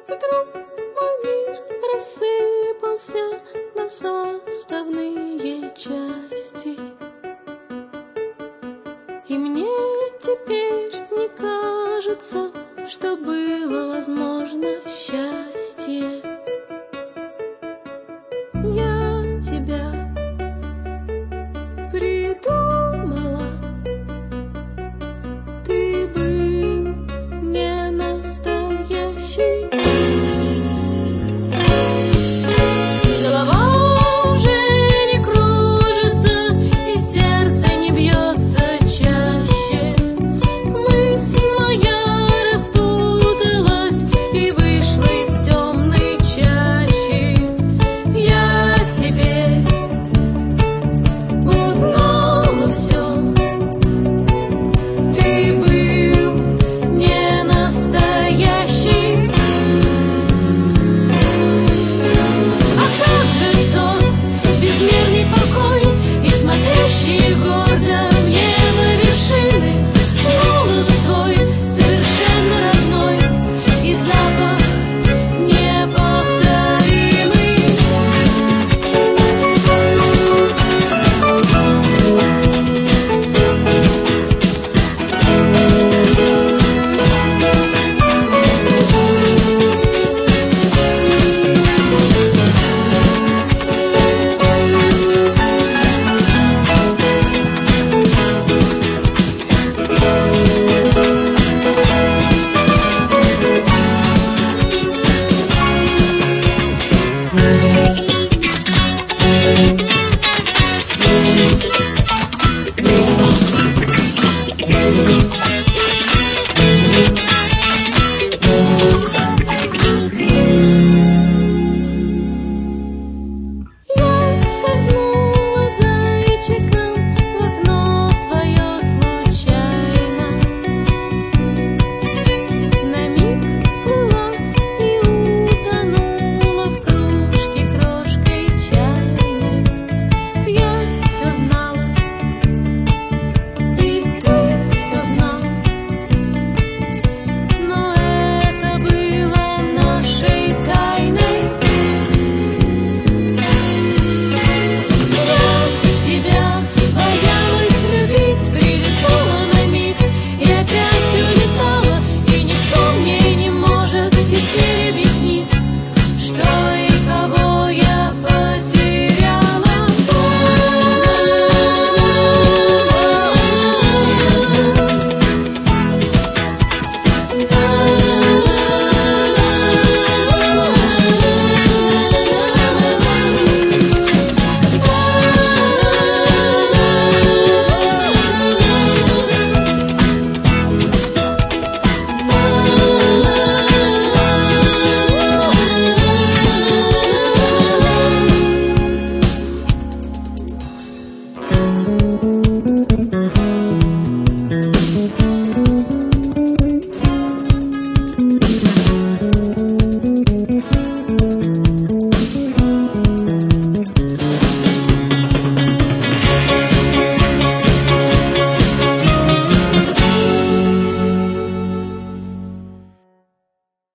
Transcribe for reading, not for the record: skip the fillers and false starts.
Вдруг мой мир рассыпался на составные части, и мне теперь не кажется, что было возможно счастье. Я тебя придумала, ты был не настоящий. Голова уже не кружится, и сердце не бьется чаще. Мысль моя распуталась и вышла из темной чащи. Я теперь узнала все. Ты был не настоящий. А как же тот безмерный покой и смотрящие гордо в небо вершины? Голос твой совершенно родной и запах неповторимый.